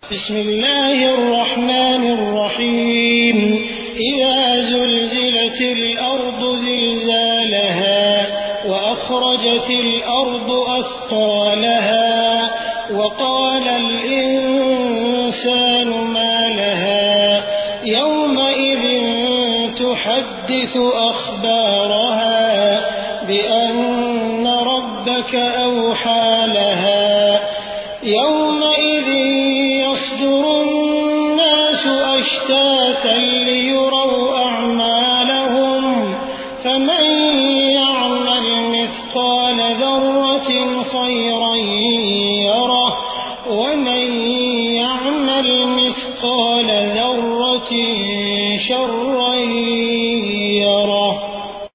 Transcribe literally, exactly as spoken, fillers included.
بسم الله الرحمن الرحيم إذا زلزلت الأرض زلزالها وأخرجت الأرض أثقالها وقال الإنسان ما لها يومئذ تحدث أخبارها بأن ربك أوحى لها يومئذ يصدر الناس أشتاتا ليروا أعمالهم فمن يعمل مثقال ذرة خيرا يره ومن يعمل مثقال ذرة شرا